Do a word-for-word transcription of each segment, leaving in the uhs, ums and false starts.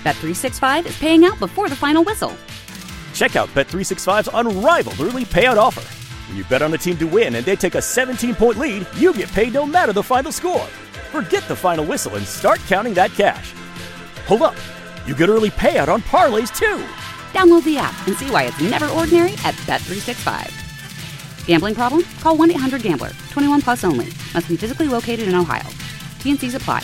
Bet three sixty-five is paying out before the final whistle. Check out Bet three sixty-five's unrivaled early payout offer. When you bet on a team to win and they take a seventeen-point lead, you get paid no matter the final score. Forget the final whistle and start counting that cash. Hold up. You get early payout on parlays, too. Download the app and see why it's never ordinary at Bet three sixty-five. Gambling problem? Call one eight hundred gambler. twenty-one plus only. Must be physically located in Ohio. T and C's apply.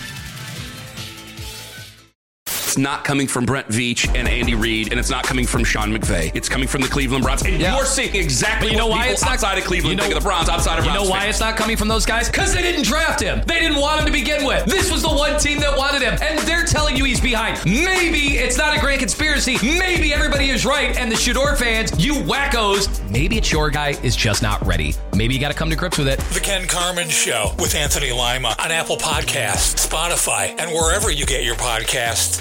It's not coming from Brent Veach and Andy Reid, and it's not coming from Sean McVay. It's coming from the Cleveland Browns. And yeah. you're seeing exactly you know what why people it's not, outside of Cleveland you know, think of the Browns, outside of You Browns know why fans. it's not coming from those guys? Because they didn't draft him. They didn't want him to begin with. This was the one team that wanted him, and they're telling you he's behind. Maybe it's not a great conspiracy. Maybe everybody is right, and the Shador fans, you wackos, maybe it's your guy is just not ready. Maybe you got to come to grips with it. The Ken Carman Show with Anthony Lima on Apple Podcasts, Spotify, and wherever you get your podcasts.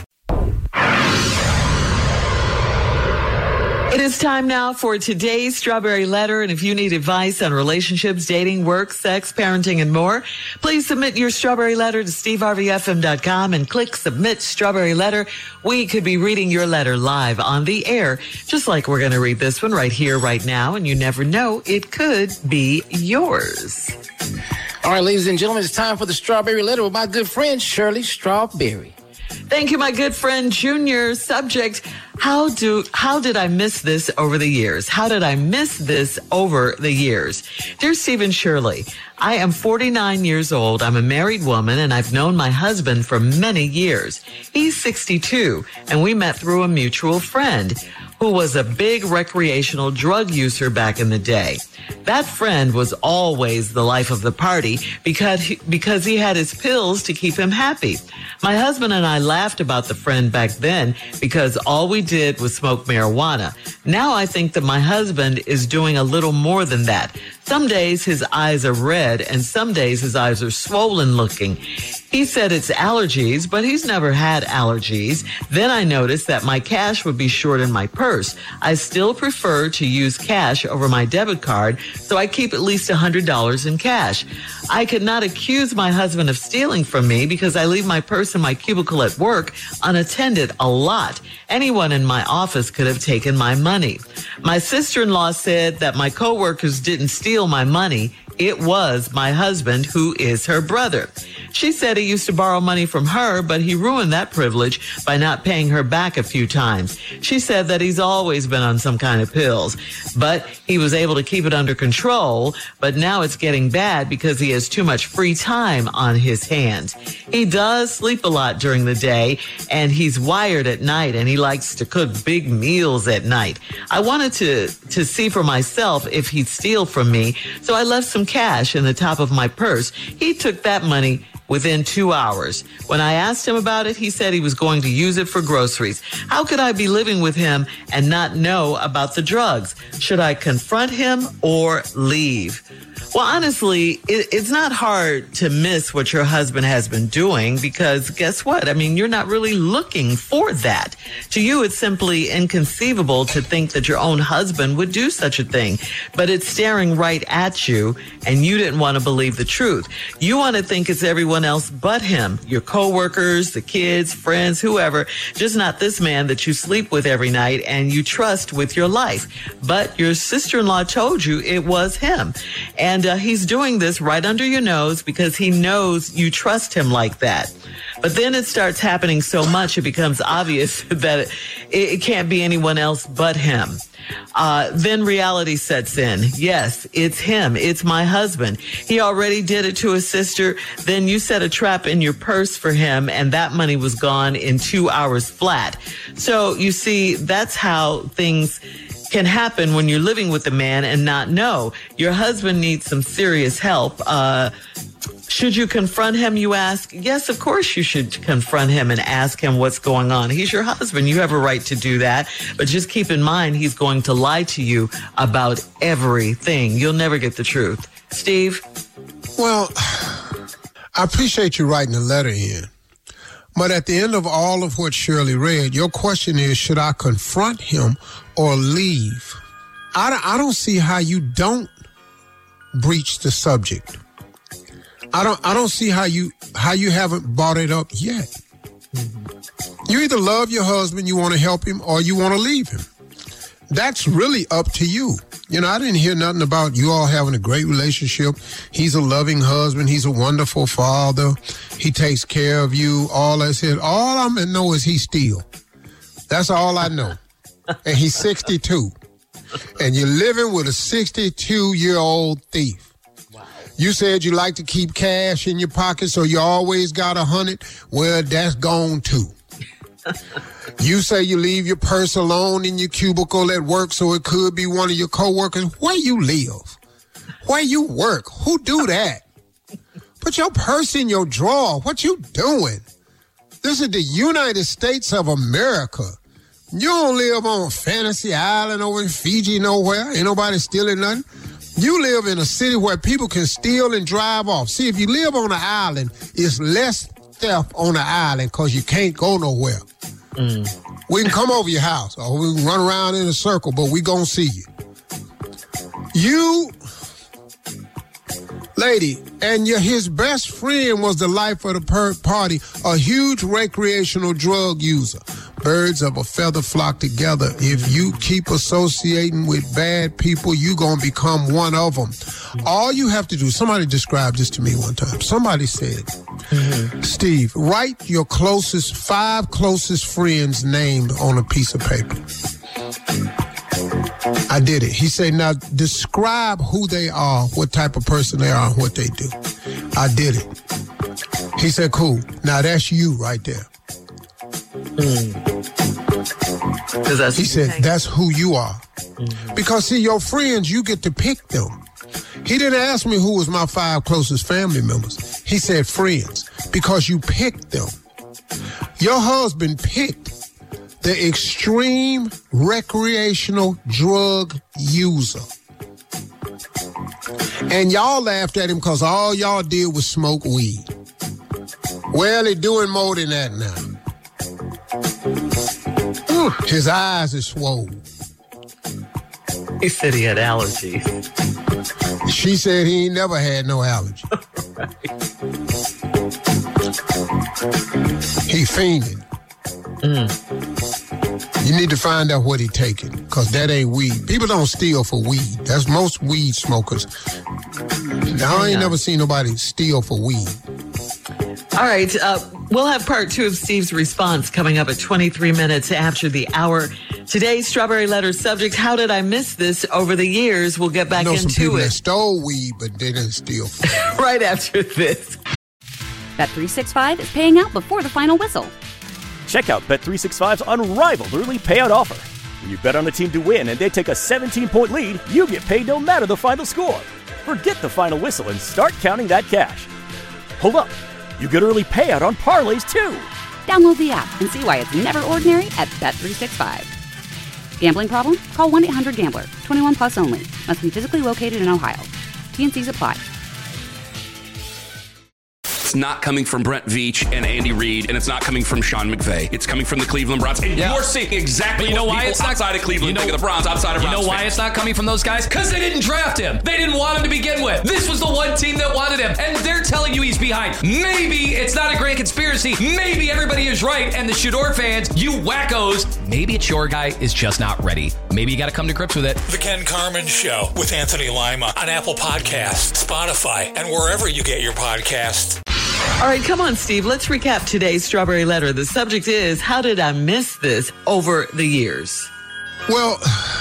It is time now for today's Strawberry Letter, and if you need advice on relationships, dating, work, sex, parenting, and more, please submit your Strawberry Letter to steve harvey f m dot com and click Submit Strawberry Letter. We could be reading your letter live on the air, just like we're going to read this one right here, right now, and you never know, it could be yours. All right, ladies and gentlemen, it's time for the Strawberry Letter with my good friend, Shirley Strawberry. Thank you, my good friend, Junior. Subject, how do how did I miss this over the years? How did I miss this over the years? Dear Stephen Shirley, I am forty-nine years old. I'm a married woman, and I've known my husband for many years. He's sixty-two, and we met through a mutual friend who was a big recreational drug user back in the day. That friend was always the life of the party because he, because he had his pills to keep him happy. My husband and I laughed about the friend back then because all we did was smoke marijuana. Now I think that my husband is doing a little more than that. Some days his eyes are red and some days his eyes are swollen looking. He said it's allergies, but he's never had allergies. Then I noticed that my cash would be short in my purse. I still prefer to use cash over my debit card, so I keep at least one hundred dollars in cash. I could not accuse my husband of stealing from me because I leave my purse in my cubicle at work unattended a lot. Anyone in my office could have taken my money. My sister-in-law said that my coworkers didn't steal my money. It was my husband, who is her brother. She said he used to borrow money from her, but he ruined that privilege by not paying her back a few times. She said that he's always been on some kind of pills, but he was able to keep it under control. But now it's getting bad because he has too much free time on his hands. He does sleep a lot during the day, and he's wired at night, and he likes to cook big meals at night. I wanted to, to see for myself if he'd steal from me, so I left some cash in the top of my purse. He took that money within two hours. When I asked him about it, he said he was going to use it for groceries. How could I be living with him and not know about the drugs? Should I confront him or leave? Well, honestly, it, it's not hard to miss what your husband has been doing because guess what? I mean, you're not really looking for that. To you, it's simply inconceivable to think that your own husband would do such a thing, but it's staring right at you and you didn't want to believe the truth. You want to think it's everyone else but him, your coworkers, the kids, friends, whoever, just not this man that you sleep with every night and you trust with your life. But your sister-in-law told you it was him. And uh, he's doing this right under your nose because he knows you trust him like that. But then it starts happening so much, it becomes obvious that it, it can't be anyone else but him. Uh, then reality sets in. Yes, it's him. It's my husband. He already did it to his sister. Then you set a trap in your purse for him, and that money was gone in two hours flat. So you see, that's how things can happen when you're living with a man and not know. Your husband needs some serious help. Uh, Should you confront him, you ask? Yes, of course you should confront him and ask him what's going on. He's your husband. You have a right to do that. But just keep in mind, he's going to lie to you about everything. You'll never get the truth. Steve? Well, I appreciate you writing the letter in. But at the end of all of what Shirley read, your question is, should I confront him or leave? I, I don't see how you don't breach the subject. I don't I don't see how you how you haven't brought it up yet. Mm-hmm. You either love your husband, you want to help him, or you want to leave him. That's really up to you. You know, I didn't hear nothing about you all having a great relationship. He's a loving husband. He's a wonderful father. He takes care of you. All I said, all I'm going to know is he steal. That's all I know. And he's sixty-two. And you're living with a sixty-two-year-old thief. Wow. You said you like to keep cash in your pocket, so you always got a hundred. Well, that's gone too. You say you leave your purse alone in your cubicle at work, so it could be one of your coworkers. Where you live? Where you work? Who do that? Put your purse in your drawer. What you doing? This is the United States of America. You don't live on Fantasy Island over in Fiji nowhere. Ain't nobody stealing nothing. You live in a city where people can steal and drive off. See, if you live on an island, it's less theft on the island because you can't go nowhere. Mm. We can come over your house or we can run around in a circle, but we gonna see you. You, lady, and your, his best friend was the life of the per- party, a huge recreational drug user. Birds of a feather flock together. If you keep associating with bad people, you gonna become one of them. All you have to do, somebody described this to me one time. Somebody said, mm-hmm. Steve, write your closest, five closest friends' names on a piece of paper. I did it. He said, now describe who they are, what type of person they are, and what they do. I did it. He said, cool. Now that's you right there. Mm. That's he said, that's who you are. Mm-hmm. Because, see, your friends, you get to pick them. He didn't ask me who was my five closest family members. He said friends, because you picked them. Your husband picked the extreme recreational drug user. And y'all laughed at him because all y'all did was smoke weed. Well, they're doing more than that now. His eyes are swollen. He said he had allergies. She said he ain't never had no allergy. Right. He fiending. Mm. You need to find out what he taking, because that ain't weed. People don't steal for weed. That's most weed smokers. I ain't never seen nobody steal for weed. All right, uh, we'll have part two of Steve's response coming up at twenty-three minutes after the hour. Today's Strawberry Letter subject, how did I miss this over the years? We'll get back I know into some people it. That stole weed, but they didn't steal. Right after this. Bet three sixty-five is paying out before the final whistle. Check out Bet three sixty-five's unrivaled early payout offer. When you bet on a team to win and they take a seventeen-point lead, you get paid no matter the final score. Forget the final whistle and start counting that cash. Hold up. You get early payout on parlays, too. Download the app and see why it's never ordinary at Bet three sixty-five. Gambling problem? Call one eight hundred gambler. twenty-one plus only. Must be physically located in Ohio. T N Cs apply. It's not coming from Brent Veach and Andy Reid, and it's not coming from Sean McVay. It's coming from the Cleveland Browns. And yeah. You're seeing exactly you know what why people it's not, outside of Cleveland you know, think of the Browns, outside of You Browns know why fans. It's not coming from those guys? Because they didn't draft him. They didn't want him to begin with. This was the one team that wanted him, and they're telling you he's behind. Maybe it's not a grand conspiracy. Maybe everybody is right, and the Shador fans, you wackos, maybe it's your guy is just not ready. Maybe you got to come to grips with it. The Ken Carman Show with Anthony Lima on Apple Podcasts, Spotify, and wherever you get your podcasts. All right, come on, Steve. Let's recap today's Strawberry Letter. The subject is, how did I miss this over the years? Well,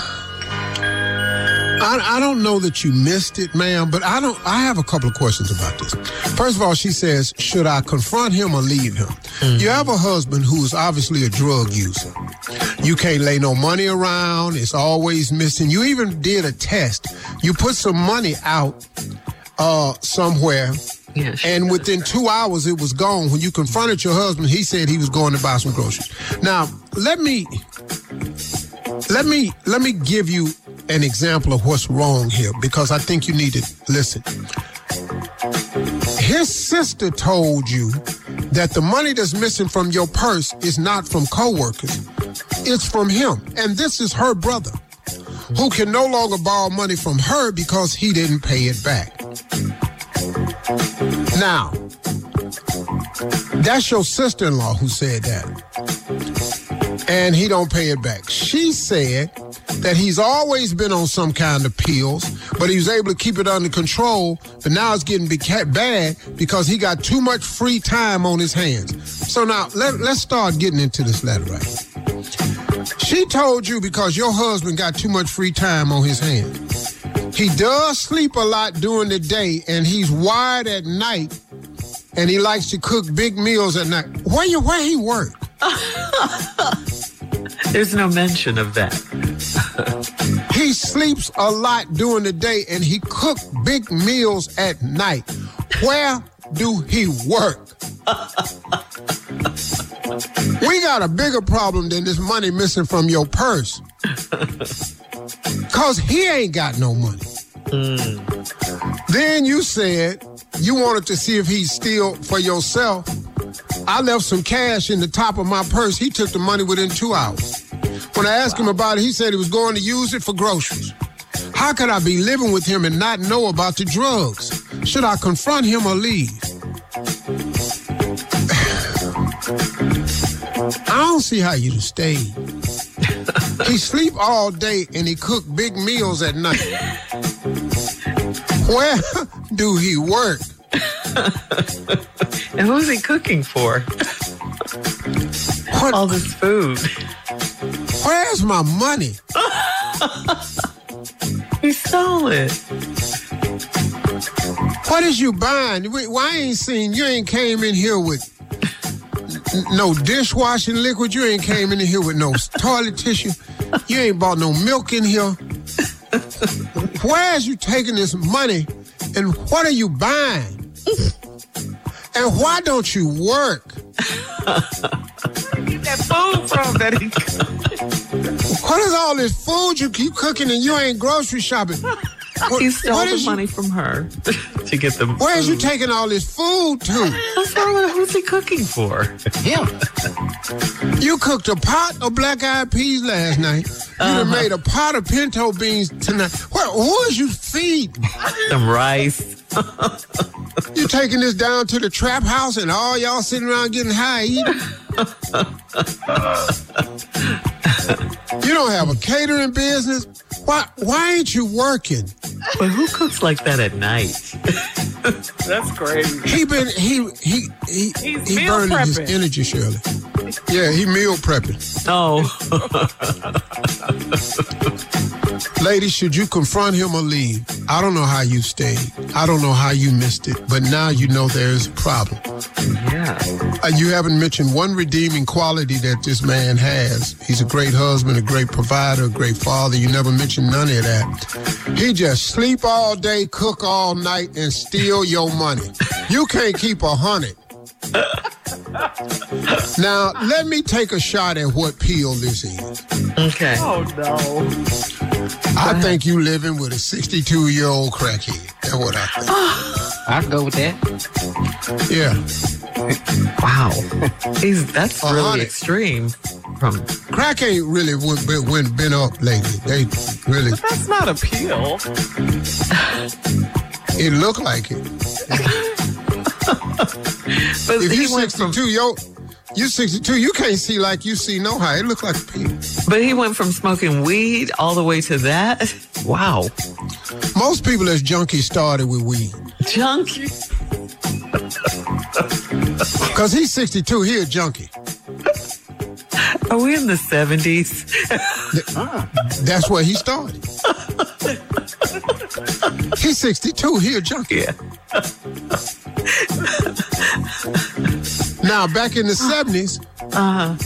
I, I don't know that you missed it, ma'am, but I don't. I have a couple of questions about this. First of all, she says, should I confront him or leave him? Mm-hmm. You have a husband who's obviously a drug user. You can't lay no money around. It's always missing. You even did a test. You put some money out uh, somewhere. Yeah, and within two hours, it was gone. When you confronted your husband, he said he was going to buy some groceries. Now, let me, let me, let me give you an example of what's wrong here, because I think you need to listen. His sister told you that the money that's missing from your purse is not from coworkers. It's from him. And this is her brother, who can no longer borrow money from her because he didn't pay it back. Now, that's your sister-in-law who said that. and he don't pay it back. She said that he's always been on some kind of pills, but he was able to keep it under control, but now it's getting bad because he got too much free time on his hands. So now, let, let's start getting into this letter right here. She told you because your husband got too much free time on his hands. He does sleep a lot during the day, and he's wired at night, and he likes to cook big meals at night. Where you? Where he work? There's no mention of that. He sleeps a lot during the day, and he cook big meals at night. Where do he work? We got a bigger problem than this money missing from your purse. Because he ain't got no money. Mm. Then you said you wanted to see if he'd steal for yourself. I left some cash in the top of my purse. He took the money within two hours. When I asked him about it, he said he was going to use it for groceries. How could I be living with him and not know about the drugs? Should I confront him or leave? I don't see how you stayed. He sleep all day and he cook big meals at night. Where do he work? And who's he cooking for? What? All this food. Where's my money? He stole it. What is you buying? Why I ain't seen, you ain't came in here with no dishwashing liquid. You ain't came in here with no toilet tissue. You ain't bought no milk in here. Where's you taking this money and what are you buying? And why don't you work? Get that food from that he What is all this food you keep cooking and you ain't grocery shopping? What, he stole the you, money from her to get the Where's food. you taking all this food to? What's wrong with who's he cooking for? Him. You cooked a pot of black-eyed peas last night. You uh-huh. done made a pot of pinto beans tonight. What, who is you feeding? Some rice. You taking this down to the trap house and all y'all sitting around getting high eating? You don't have a catering business? Why Why ain't you working? But who cooks like that at night? That's crazy. He been he he he He's he meal burning his prepping. energy, Shirley. Yeah, he meal prepping. Oh. Ladies, should you confront him or leave? I don't know how you stayed. I don't know how you missed it, but now you know there's a problem. Yeah. Uh, you haven't mentioned one redeeming quality that this man has. He's a great husband, a great provider, a great father. You never mentioned none of that. He just sleep all day, cook all night, and steal your money. You can't keep a hundred. Now, let me take a shot at what pill this is. Okay. Oh, no. I think you living with a sixty-two-year-old crackhead. That's what I think. I'll go with that. Yeah. Wow. He's, that's A really hundred. extreme. From Crack ain't really went, been, went, been up lately. They really, That's not a peel. it looked like it. But If he you went from, sixty-two, yo, you sixty-two, you can't see like you see no how. It look like a pill. but he went from smoking weed all the way to that. Wow. Most people as junkies started with weed. Junkie. Because he's sixty-two, he a junkie. Are we in the seventies? That's where he started. He's sixty-two, he a junkie. Yeah. Now, back in the seventies, Uh-huh.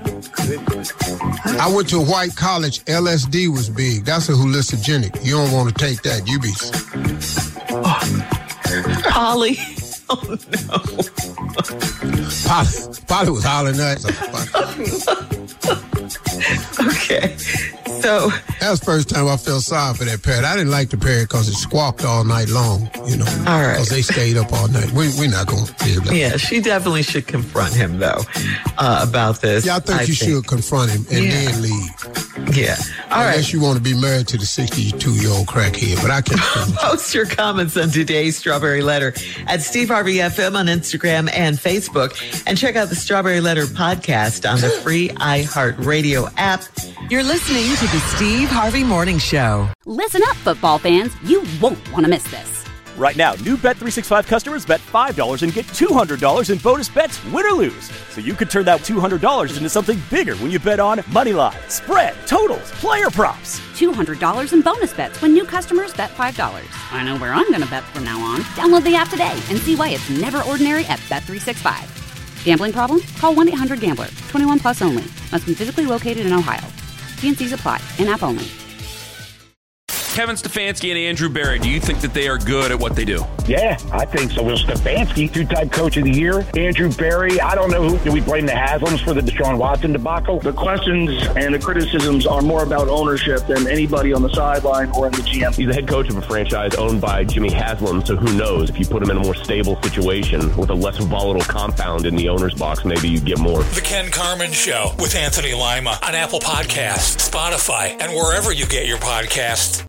I went to a white college. L S D was big. That's a hallucinogenic. You don't want to take that. You be... Polly. Oh, no. Polly, Polly was hollering at Okay. So, That was the first time I felt sorry for that parrot. I didn't like the parrot because it squawked all night long, you know. All right. Because they stayed up all night. We, we're not going to be able to. yeah, she definitely should confront him, though, uh, about this. Yeah, I think you should confront him and Yeah. then leave. Yeah. All Unless right. you want to be married to the sixty-two-year-old crackhead, but I can't. Post your comments on today's Strawberry Letter at Steve Harvey F M on Instagram and Facebook. And check out the Strawberry Letter podcast on the free iHeartRadio app. You're listening to the Steve Harvey Morning Show. Listen up, football fans. You won't want to miss this. Right now, new Bet three sixty-five customers bet five dollars and get two hundred dollars in bonus bets, win or lose. So you could turn that two hundred dollars into something bigger when you bet on money line, spread, totals, player props. two hundred dollars in bonus bets when new customers bet five dollars. I know where I'm going to bet from now on. Download the app today and see why it's never ordinary at Bet three sixty-five. Gambling problem? Call one eight hundred gambler. twenty-one plus only. Must be physically located in Ohio. T N Cs apply. In-app only. Kevin Stefanski and Andrew Berry, do you think that they are good at what they do? Yeah, I think so. Will Stefanski, two-time coach of the year. Andrew Berry, I don't know who. Do we blame the Haslams for the Deshaun Watson debacle? The questions and the criticisms are more about ownership than anybody on the sideline or in the G M. He's the head coach of a franchise owned by Jimmy Haslam, so who knows? If you put him in a more stable situation with a less volatile compound in the owner's box, maybe you get more. The Ken Carman Show with Anthony Lima on Apple Podcasts, Spotify, and wherever you get your podcasts.